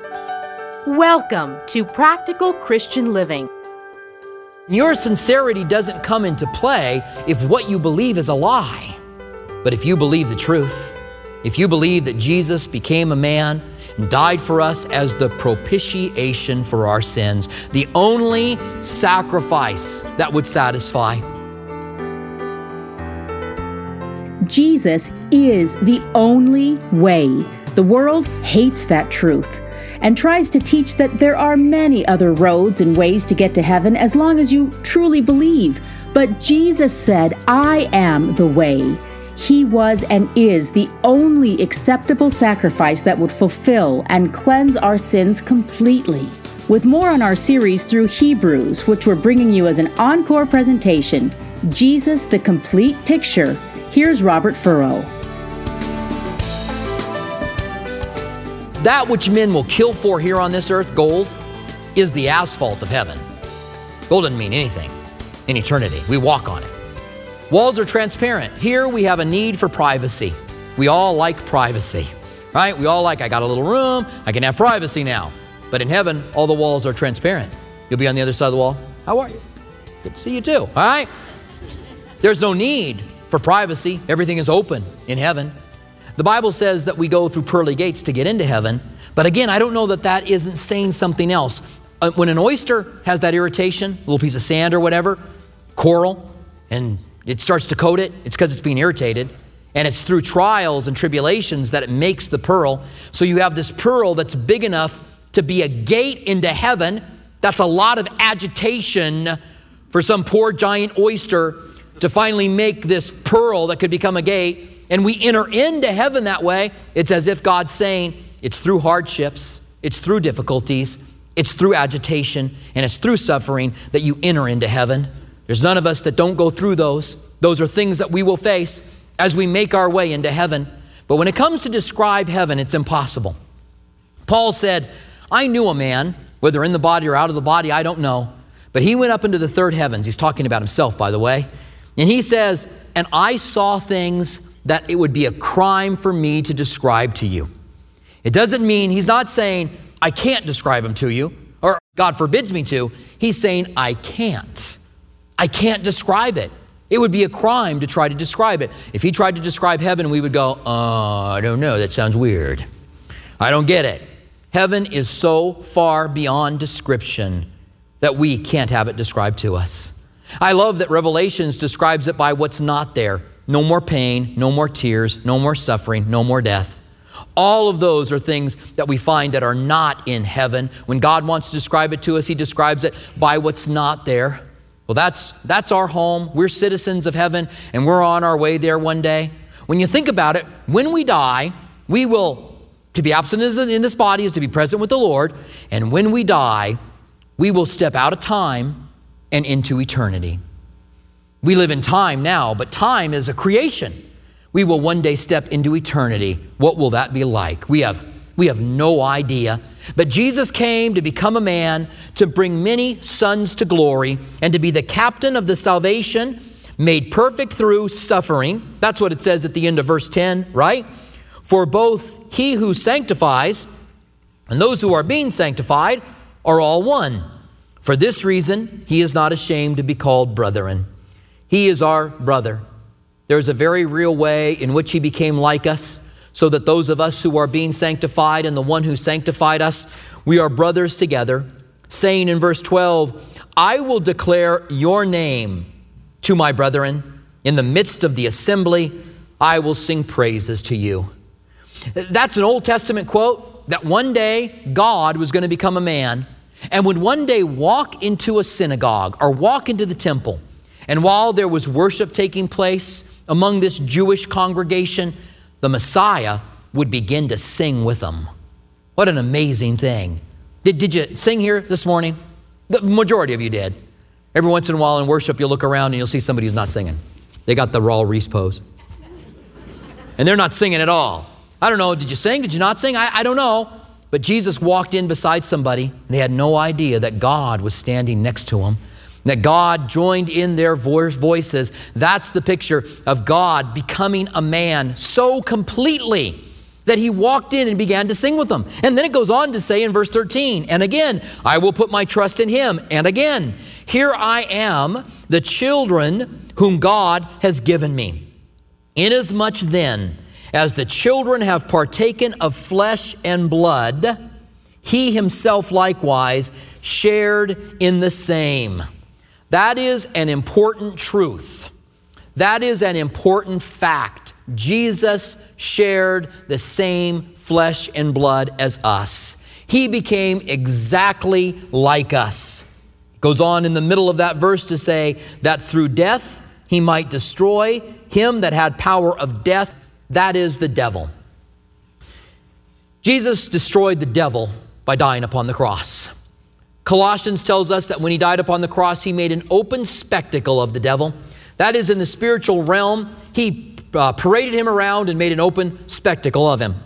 Welcome to Practical Christian Living. Your sincerity doesn't come into play if what you believe is a lie. But if you believe the truth, if you believe that Jesus became a man and died for us as the propitiation for our sins, the only sacrifice that would satisfy. Jesus is the only way. The world hates that truth and tries to teach that there are many other roads and ways to get to heaven as long as you truly believe. But Jesus said, "I am the way." He was and is the only acceptable sacrifice that would fulfill and cleanse our sins completely. With more on our series through Hebrews, which we're bringing you as an encore presentation, Jesus, the Complete Picture, here's Robert Furrow. That which men will kill for here on this earth, gold, is the asphalt of heaven. Gold doesn't mean anything in eternity. We walk on it. Walls are transparent. Here we have a need for privacy. We all like privacy, right? We all like, I got a little room, I can have privacy now. But in heaven, all the walls are transparent. You'll be on the other side of the wall. How are you? Good to see you too, all right? There's no need for privacy. Everything is open in heaven. The Bible says that we go through pearly gates to get into heaven. But again, I don't know that that isn't saying something else. When an oyster has that irritation, a little piece of sand or whatever, coral, and it starts to coat it, it's because it's being irritated. And it's through trials and tribulations that it makes the pearl. So you have this pearl that's big enough to be a gate into heaven. That's a lot of agitation for some poor giant oyster to finally make this pearl that could become a gate. And we enter into heaven that way. It's as if God's saying, it's through hardships, it's through difficulties, it's through agitation, and it's through suffering that you enter into heaven. There's none of us that don't go through those. Those are things that we will face as we make our way into heaven. But when it comes to describe heaven, it's impossible. Paul said, I knew a man, whether in the body or out of the body, I don't know. But he went up into the third heavens. He's talking about himself, by the way. And he says, and I saw things that it would be a crime for me to describe to you. It doesn't mean, he's not saying, I can't describe them to you, or God forbids me to. He's saying, I can't. I can't describe it. It would be a crime to try to describe it. If he tried to describe heaven, we would go, I don't know, that sounds weird. I don't get it. Heaven is so far beyond description that we can't have it described to us. I love that Revelations describes it by what's not there. No more pain, no more tears, no more suffering, no more death. All of those are things that we find that are not in heaven. When God wants to describe it to us, he describes it by what's not there. Well, that's our home. We're citizens of heaven, and we're on our way there one day. When you think about it, when we die, we will, to be absent in this body is to be present with the Lord. And when we die, we will step out of time and into eternity. We live in time now, but time is a creation. We will one day step into eternity. What will that be like? We have no idea. But Jesus came to become a man, to bring many sons to glory, and to be the captain of the salvation, made perfect through suffering. That's what it says at the end of verse 10, right? For both he who sanctifies and those who are being sanctified are all one. For this reason, he is not ashamed to be called brethren. He is our brother. There's a very real way in which he became like us, so that those of us who are being sanctified and the one who sanctified us, we are brothers together, saying in verse 12, I will declare your name to my brethren. In the midst of the assembly, I will sing praises to you. That's an Old Testament quote that one day God was going to become a man and would one day walk into a synagogue or walk into the temple. And while there was worship taking place among this Jewish congregation, the Messiah would begin to sing with them. What an amazing thing. Did you sing here this morning? The majority of you did. Every once in a while in worship, you'll look around and you'll see somebody who's not singing. They got the Raul Reese pose. And they're not singing at all. I don't know, did you sing? Did you not sing? I don't know. But Jesus walked in beside somebody, and they had no idea that God was standing next to them, that God joined in their voices. That's the picture of God becoming a man so completely that he walked in and began to sing with them. And then it goes on to say in verse 13, and again, I will put my trust in him. And again, here I am, the children whom God has given me. Inasmuch then as the children have partaken of flesh and blood, he himself likewise shared in the same. That is an important truth. That is an important fact. Jesus shared the same flesh and blood as us. He became exactly like us. It goes on in the middle of that verse to say that through death he might destroy him that had power of death, that is the devil. Jesus destroyed the devil by dying upon the cross. Colossians tells us that when he died upon the cross, he made an open spectacle of the devil. That is, in the spiritual realm, he paraded him around and made an open spectacle of him.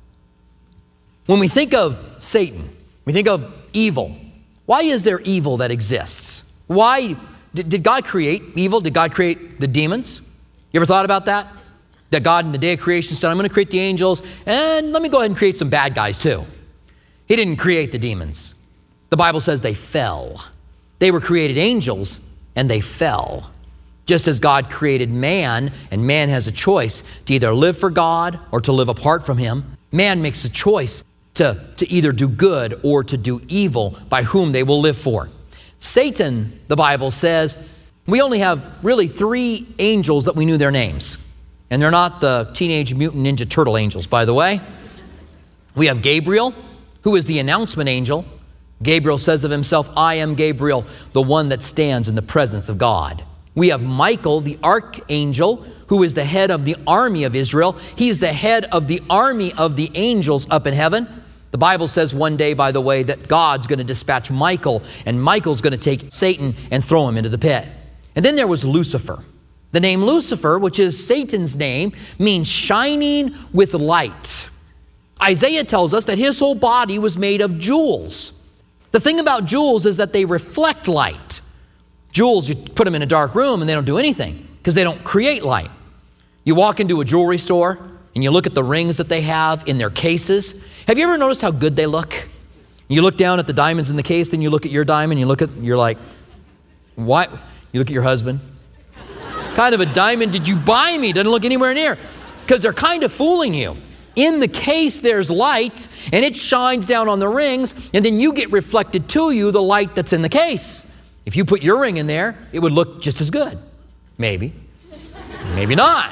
When we think of Satan, we think of evil. Why is there evil that exists? Why did God create evil? Did God create the demons? You ever thought about that? That God in the day of creation said, I'm going to create the angels, and let me go ahead and create some bad guys too. He didn't create the demons. The Bible says they fell. They were created angels, and they fell. Just as God created man, and man has a choice to either live for God or to live apart from him. Man makes a choice to either do good or to do evil, by whom they will live for. Satan, the Bible says, we only have really 3 angels that we knew their names. And they're not the Teenage Mutant Ninja Turtle angels, by the way. We have Gabriel, who is the announcement angel. Gabriel says of himself, I am Gabriel, the one that stands in the presence of God. We have Michael, the archangel, who is the head of the army of Israel. He's the head of the army of the angels up in heaven. The Bible says one day, by the way, that God's going to dispatch Michael, and Michael's going to take Satan and throw him into the pit. And then there was Lucifer. The name Lucifer, which is Satan's name, means shining with light. Isaiah tells us that his whole body was made of jewels. The thing about jewels is that they reflect light. Jewels, you put them in a dark room and they don't do anything because they don't create light. You walk into a jewelry store and you look at the rings that they have in their cases. Have you ever noticed how good they look? You look down at the diamonds in the case, then you look at your diamond, you're like, what? You look at your husband. What kind of a diamond did you buy me? Doesn't look anywhere near. Because they're kind of fooling you. In the case, there's light, and it shines down on the rings, and then you get reflected to you the light that's in the case. If you put your ring in there, it would look just as good. Maybe. Maybe not.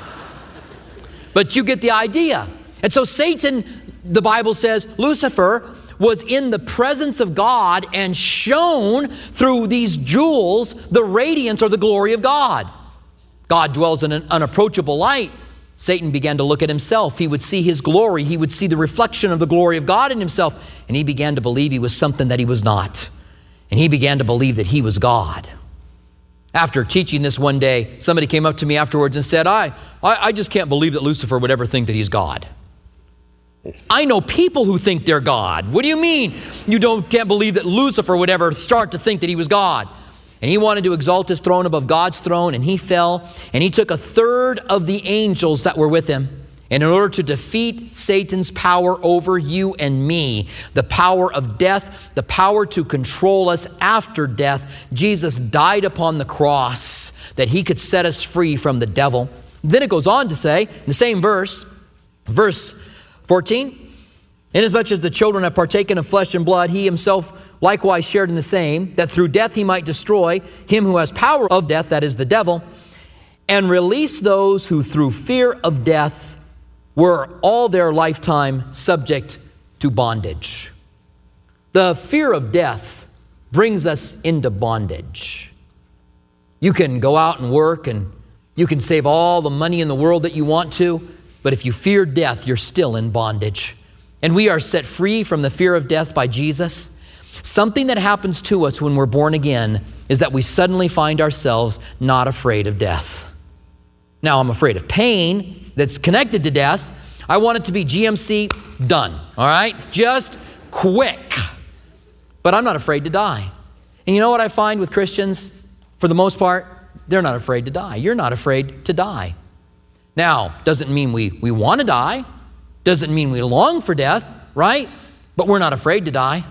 But you get the idea. And so Satan, the Bible says, Lucifer was in the presence of God and shone through these jewels the radiance or the glory of God. God dwells in an unapproachable light. Satan began to look at himself. He would see his glory. He would see the reflection of the glory of God in himself. And he began to believe he was something that he was not. And he began to believe that he was God. After teaching this one day, somebody came up to me afterwards and said, I just can't believe that Lucifer would ever think that he's God. I know people who think they're God. What do you mean you can't believe that Lucifer would ever start to think that he was God? And he wanted to exalt his throne above God's throne, and he fell, and he took 1/3 of the angels that were with him. And in order to defeat Satan's power over you and me, the power of death, the power to control us after death, Jesus died upon the cross that he could set us free from the devil. Then it goes on to say, in the same verse 14, inasmuch as the children have partaken of flesh and blood, he himself likewise shared in the same, that through death he might destroy him who has power of death, that is the devil, and release those who through fear of death were all their lifetime subject to bondage. The fear of death brings us into bondage. You can go out and work and you can save all the money in the world that you want to, but if you fear death, you're still in bondage. And we are set free from the fear of death by Jesus. Something that happens to us when we're born again is that we suddenly find ourselves not afraid of death. Now, I'm afraid of pain that's connected to death. I want it to be GMC, done, all right? Just quick. But I'm not afraid to die. And you know what I find with Christians? For the most part, they're not afraid to die. You're not afraid to die. Now, doesn't mean we want to die. Doesn't mean we long for death, right? But we're not afraid to die.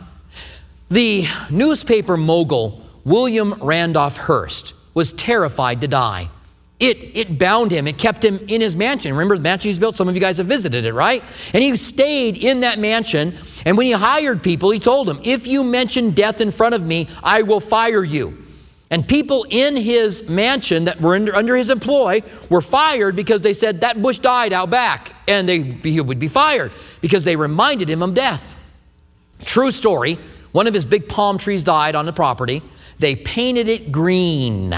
The newspaper mogul, William Randolph Hearst, was terrified to die. It bound him. It kept him in his mansion. Remember the mansion he's built? Some of you guys have visited it, right? And he stayed in that mansion. And when he hired people, he told them, if you mention death in front of me, I will fire you. And people in his mansion that were under his employ were fired because they said that bush died out back. And he would be fired because they reminded him of death. True story. One of his big palm trees died on the property. They painted it green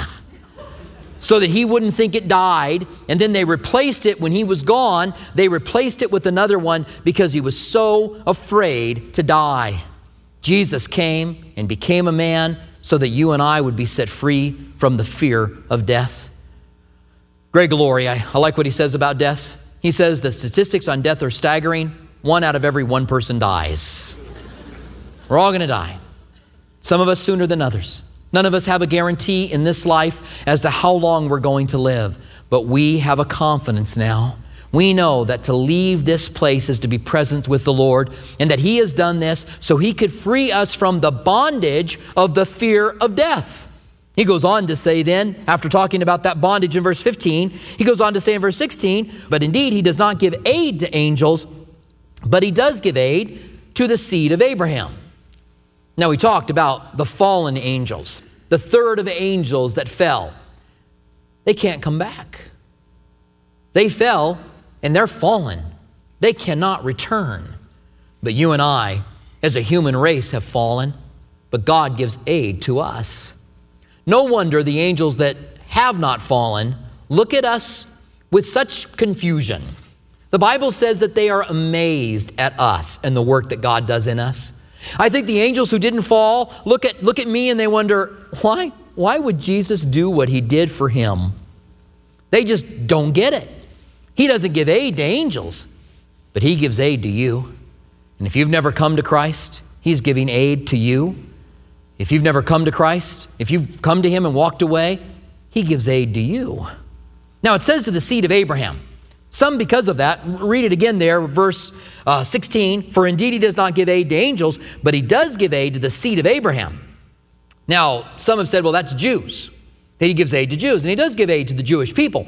so that he wouldn't think it died. And then they replaced it when he was gone. They replaced it with another one because he was so afraid to die. Jesus came and became a man so that you and I would be set free from the fear of death. Greg Laurie, I like what he says about death. He says the statistics on death are staggering. 1 out of every 1 person dies. We're all going to die. Some of us sooner than others. None of us have a guarantee in this life as to how long we're going to live. But we have a confidence now. We know that to leave this place is to be present with the Lord, and that He has done this so He could free us from the bondage of the fear of death. He goes on to say then, after talking about that bondage in verse 15, he goes on to say in verse 16, but indeed He does not give aid to angels, but He does give aid to the seed of Abraham. Now we talked about the fallen angels, the third of the angels that fell. They can't come back. They fell and they're fallen. They cannot return. But you and I, as a human race, have fallen, but God gives aid to us. No wonder the angels that have not fallen look at us with such confusion. The Bible says that they are amazed at us and the work that God does in us. I think the angels who didn't fall look at me and they wonder, why would Jesus do what He did for him? They just don't get it. He doesn't give aid to angels, but He gives aid to you. And if you've never come to Christ, He's giving aid to you. If you've never come to Christ, if you've come to Him and walked away, He gives aid to you. Now it says to the seed of Abraham. Some because of that, read it again there, verse 16, for indeed He does not give aid to angels, but He does give aid to the seed of Abraham. Now, some have said, well, that's Jews, that He gives aid to Jews, and He does give aid to the Jewish people.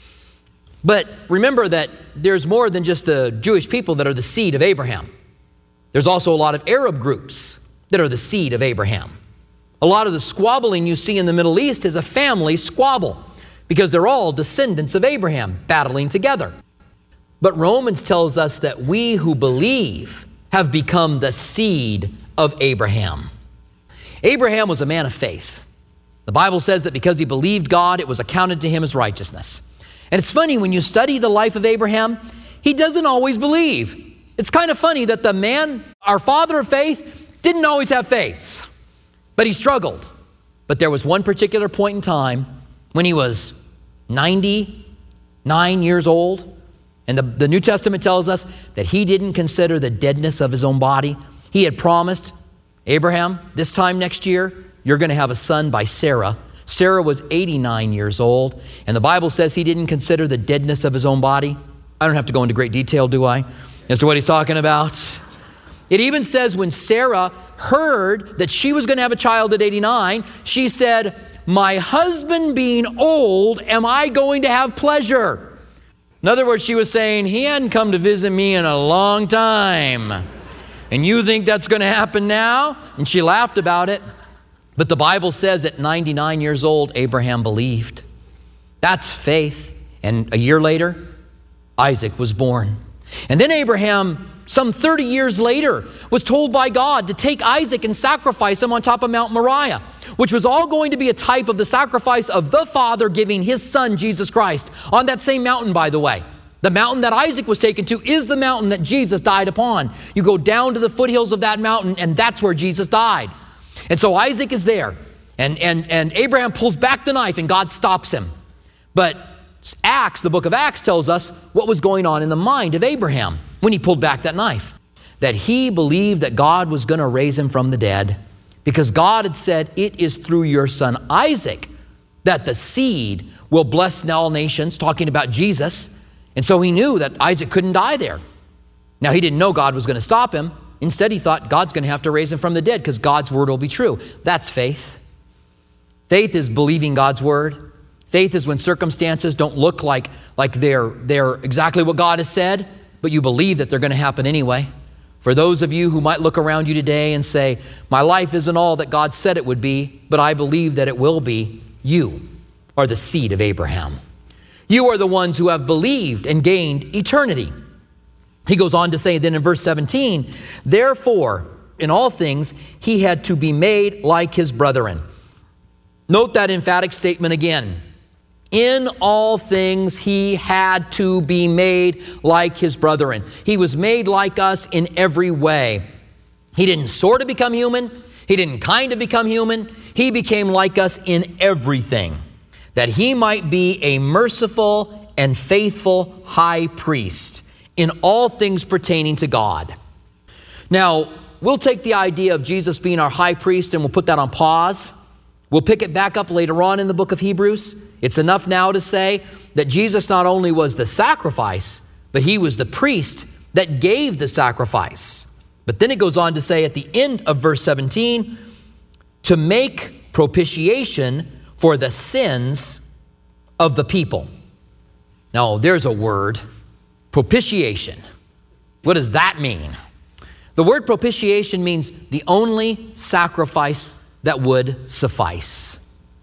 But remember that there's more than just the Jewish people that are the seed of Abraham. There's also a lot of Arab groups that are the seed of Abraham. A lot of the squabbling you see in the Middle East is a family squabble, because they're all descendants of Abraham battling together. But Romans tells us that we who believe have become the seed of Abraham. Abraham was a man of faith. The Bible says that because he believed God, it was accounted to him as righteousness. And it's funny, when you study the life of Abraham, he doesn't always believe. It's kind of funny that the man, our father of faith, didn't always have faith, but he struggled. But there was one particular point in time when he was 99 years old, and the New Testament tells us that he didn't consider the deadness of his own body. He had promised, Abraham, this time next year, you're going to have a son by Sarah. Sarah was 89 years old, and the Bible says he didn't consider the deadness of his own body. I don't have to go into great detail, do I, as to what he's talking about? It even says when Sarah heard that she was going to have a child at 89, she said, my husband being old, am I going to have pleasure? In other words, she was saying, he hadn't come to visit me in a long time. And you think that's going to happen now? And she laughed about it. But the Bible says at 99 years old, Abraham believed. That's faith. And a year later, Isaac was born. And then Abraham, some 30 years later, was told by God to take Isaac and sacrifice him on top of Mount Moriah, which was all going to be a type of the sacrifice of the Father giving His Son, Jesus Christ, on that same mountain, by the way. The mountain that Isaac was taken to is the mountain that Jesus died upon. You go down to the foothills of that mountain, and that's where Jesus died. And so Isaac is there, and Abraham pulls back the knife, and God stops him. But Acts, the book of Acts, tells us what was going on in the mind of Abraham when he pulled back that knife. That he believed that God was going to raise him from the dead, because God had said, it is through your son Isaac that the seed will bless all nations, talking about Jesus. And so he knew that Isaac couldn't die there. Now, he didn't know God was going to stop him. Instead, he thought God's going to have to raise him from the dead because God's word will be true. That's faith. Faith is believing God's word. Faith is when circumstances don't look like they're exactly what God has said, but you believe that they're going to happen anyway. For those of you who might look around you today and say, my life isn't all that God said it would be, but I believe that it will be, you are the seed of Abraham. You are the ones who have believed and gained eternity. He goes on to say then in verse 17, therefore, in all things, he had to be made like his brethren. Note that emphatic statement again. In all things, he had to be made like his brethren. He was made like us in every way. He didn't sort of become human. He didn't kind of become human. He became like us in everything, that he might be a merciful and faithful high priest in all things pertaining to God. Now, we'll take the idea of Jesus being our high priest and we'll put that on pause. We'll pick it back up later on in the book of Hebrews. It's enough now to say that Jesus not only was the sacrifice, but he was the priest that gave the sacrifice. But then it goes on to say at the end of verse 17, to make propitiation for the sins of the people. Now, there's a word. Propitiation. What does that mean? The word propitiation means the only sacrifice that would suffice.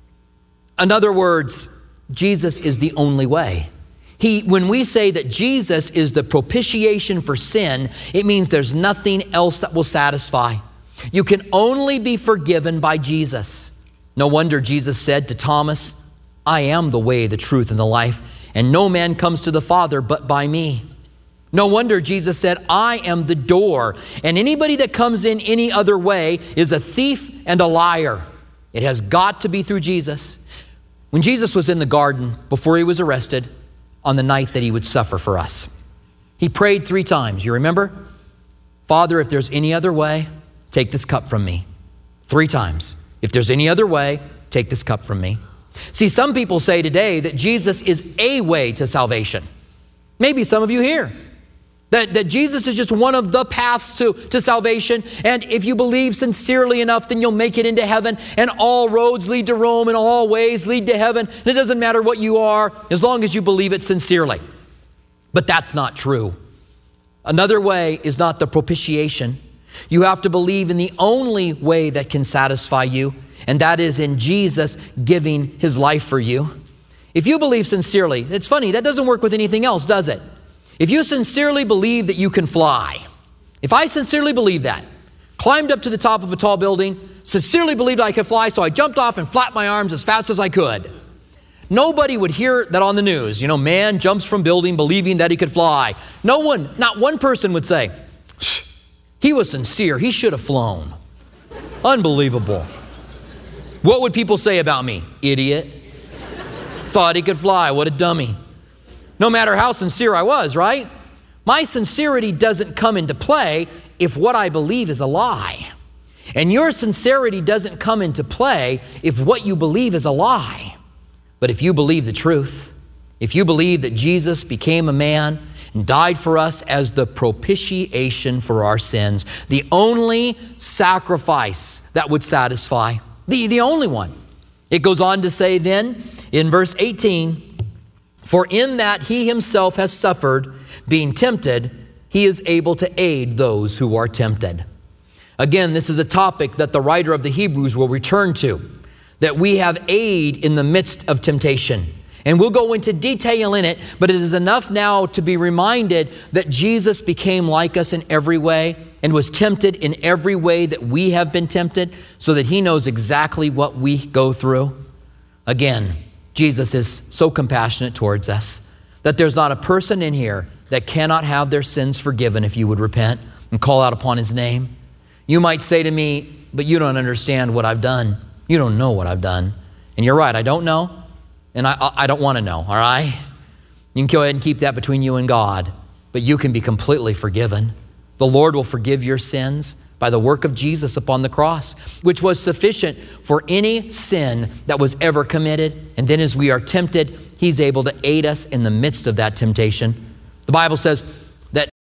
In other words, Jesus is the only way. When we say that Jesus is the propitiation for sin, it means there's nothing else that will satisfy. You can only be forgiven by Jesus. No wonder Jesus said to Thomas, I am the way, the truth, and the life, and no man comes to the Father but by me. No wonder Jesus said, I am the door, and anybody that comes in any other way is a thief and a liar. It has got to be through Jesus. When Jesus was in the garden before he was arrested on the night that he would suffer for us, he prayed 3 times. You remember? Father, if there's any other way, take this cup from me. 3 times. If there's any other way, take this cup from me. See, some people say today that Jesus is a way to salvation. Maybe some of you here. That Jesus is just one of the paths to salvation. And if you believe sincerely enough, then you'll make it into heaven. And all roads lead to Rome and all ways lead to heaven. And it doesn't matter what you are, as long as you believe it sincerely. But that's not true. Another way is not the propitiation. You have to believe in the only way that can satisfy you, and that is in Jesus giving his life for you. If you believe sincerely, it's funny, that doesn't work with anything else, does it? If you sincerely believe that you can fly, if I sincerely believe that, climbed up to the top of a tall building, sincerely believed I could fly, so I jumped off and flapped my arms as fast as I could. Nobody would hear that on the news. Man jumps from building believing that he could fly. Not one person would say, he was sincere, he should have flown. Unbelievable. What would people say about me? Idiot. Thought he could fly, what a dummy. No matter how sincere I was, right? My sincerity doesn't come into play if what I believe is a lie. And your sincerity doesn't come into play if what you believe is a lie. But if you believe the truth, if you believe that Jesus became a man and died for us as the propitiation for our sins, the only sacrifice that would satisfy, the only one. It goes on to say then in verse 18, for in that he himself has suffered, being tempted, he is able to aid those who are tempted. Again, this is a topic that the writer of the Hebrews will return to, that we have aid in the midst of temptation. And we'll go into detail in it, but it is enough now to be reminded that Jesus became like us in every way and was tempted in every way that we have been tempted, so that he knows exactly what we go through. Again, Jesus is so compassionate towards us that there's not a person in here that cannot have their sins forgiven if you would repent and call out upon his name. You might say to me, but you don't understand what I've done. You don't know what I've done. And you're right, I don't know, and I don't want to know, all right? You can go ahead and keep that between you and God, but you can be completely forgiven. The Lord will forgive your sins by the work of Jesus upon the cross, which was sufficient for any sin that was ever committed. And then as we are tempted, he's able to aid us in the midst of that temptation. The Bible says that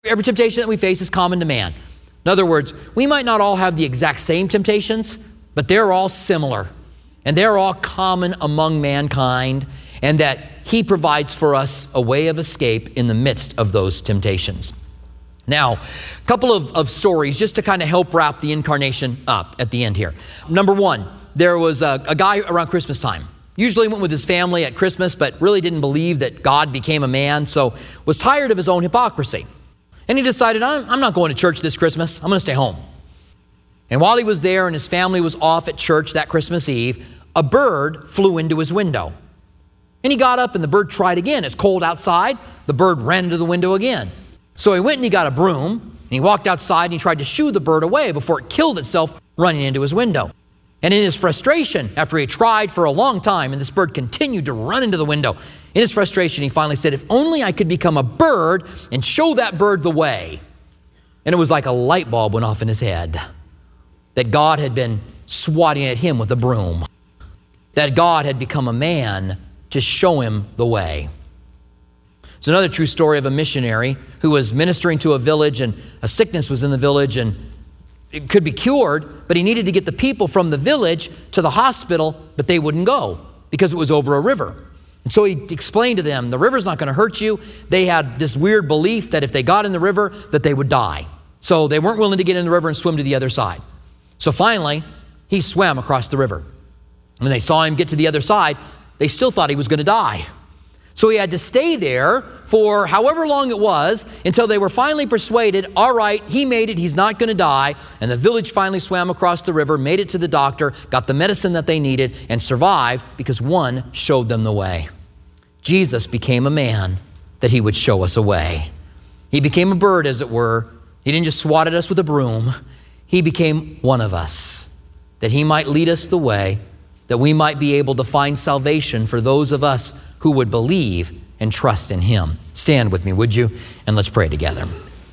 Every temptation that we face is common to man. In other words, we might not all have the exact same temptations, but they're all similar, and they're all common among mankind, and that he provides for us a way of escape in the midst of those temptations. Now, a couple of stories just to kind of help wrap the incarnation up at the end here. Number one, there was a guy around Christmas time. Usually went with his family at Christmas, but really didn't believe that God became a man, so was tired of his own hypocrisy. And he decided, I'm not going to church this Christmas. I'm going to stay home. And while he was there and his family was off at church that Christmas Eve, a bird flew into his window. And he got up and the bird tried again. It's cold outside. The bird ran into the window again. So he went and he got a broom and he walked outside and he tried to shoo the bird away before it killed itself running into his window. And in his frustration, after he tried for a long time and this bird continued to run into the window, in his frustration, he finally said, if only I could become a bird and show that bird the way. And it was like a light bulb went off in his head that God had been swatting at him with a broom, that God had become a man to show him the way. It's another true story of a missionary who was ministering to a village and a sickness was in the village and it could be cured, but he needed to get the people from the village to the hospital, but they wouldn't go because it was over a river. And so he explained to them, the river's not going to hurt you. They had this weird belief that if they got in the river, that they would die. So they weren't willing to get in the river and swim to the other side. So finally, he swam across the river. When they saw him get to the other side, they still thought he was going to die. So he had to stay there for however long it was until they were finally persuaded, all right, he made it, he's not going to die. And the village finally swam across the river, made it to the doctor, got the medicine that they needed, and survived because one showed them the way. Jesus became a man that he would show us a way. He became a bird, as it were. He didn't just swat at us with a broom. He became one of us, that he might lead us the way, that we might be able to find salvation for those of us who would believe and trust in him. Stand with me, would you? And let's pray together.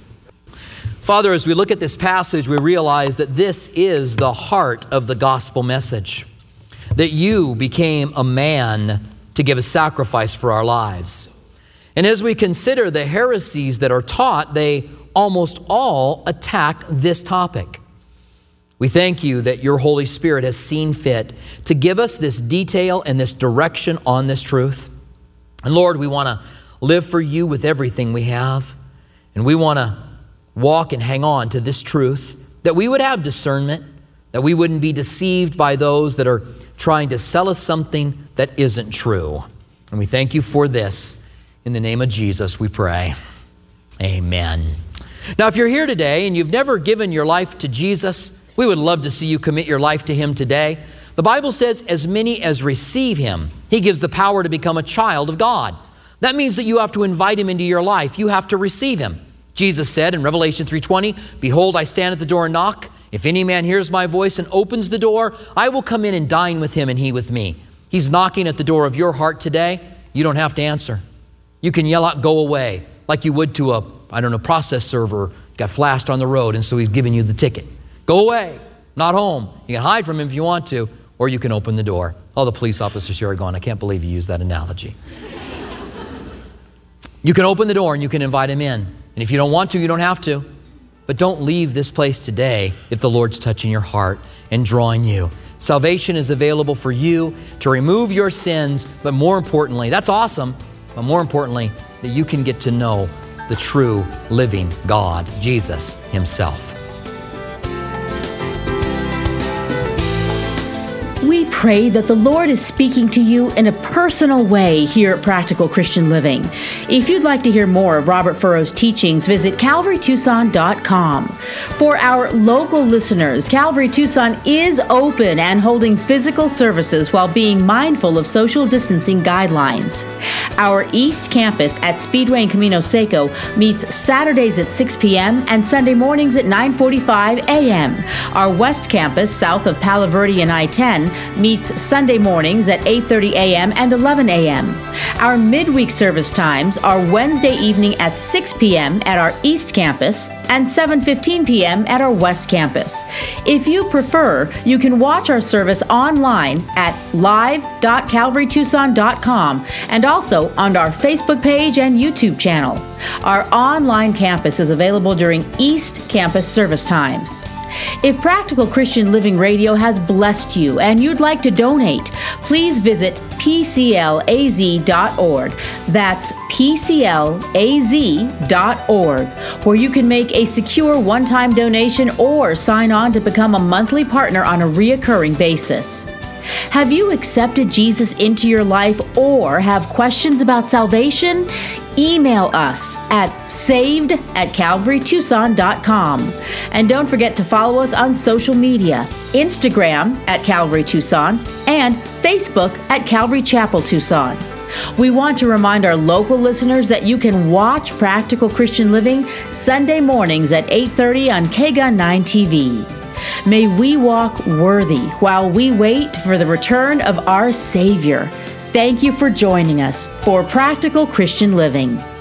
Father, as we look at this passage, we realize that this is the heart of the gospel message, that you became a man to give a sacrifice for our lives. And as we consider the heresies that are taught, they almost all attack this topic. We thank you that your Holy Spirit has seen fit to give us this detail and this direction on this truth. And Lord, we want to live for you with everything we have. And we want to walk and hang on to this truth, that we would have discernment, that we wouldn't be deceived by those that are trying to sell us something that isn't true. And we thank you for this. In the name of Jesus, we pray. Amen. Now, if you're here today and you've never given your life to Jesus, we would love to see you commit your life to him today. The Bible says, as many as receive him, he gives the power to become a child of God. That means that you have to invite him into your life. You have to receive him. Jesus said in Revelation 3:20, behold, I stand at the door and knock. If any man hears my voice and opens the door, I will come in and dine with him and he with me. He's knocking at the door of your heart today. You don't have to answer. You can yell out, go away, like you would to a, process server got flashed on the road and so he's giving you the ticket. Go away, not home. You can hide from him if you want to, or you can open the door. All the police officers here are going, I can't believe you used that analogy. You can open the door and you can invite him in. And if you don't want to, you don't have to. But don't leave this place today if the Lord's touching your heart and drawing you. Salvation is available for you to remove your sins, but more importantly, that's awesome, but more importantly, that you can get to know the true living God, Jesus himself. We pray that the Lord is speaking to you in a personal way here at Practical Christian Living. If you'd like to hear more of Robert Furrow's teachings, visit CalvaryTucson.com. For our local listeners, Calvary Tucson is open and holding physical services while being mindful of social distancing guidelines. Our East Campus at Speedway and Camino Seco meets Saturdays at 6 p.m. and Sunday mornings at 9:45 a.m. Our West Campus, south of Palo Verde and I-10, meets meets Sunday mornings at 8:30 a.m. and 11 a.m. Our midweek service times are Wednesday evening at 6 p.m. at our East Campus and 7:15 p.m. at our West Campus. If you prefer, you can watch our service online at live.calvarytucson.com and also on our Facebook page and YouTube channel. Our online campus is available during East Campus service times. If Practical Christian Living Radio has blessed you and you'd like to donate, please visit pclaz.org. That's pclaz.org, where you can make a secure one-time donation or sign on to become a monthly partner on a reoccurring basis. Have you accepted Jesus into your life or have questions about salvation? Email us at saved@calvarytucson.com. And don't forget to follow us on social media, Instagram at Calvary Tucson and Facebook at Calvary Chapel Tucson. We want to remind our local listeners that you can watch Practical Christian Living Sunday mornings at 8:30 on KGUN 9 TV. May we walk worthy while we wait for the return of our Savior. Thank you for joining us for Practical Christian Living.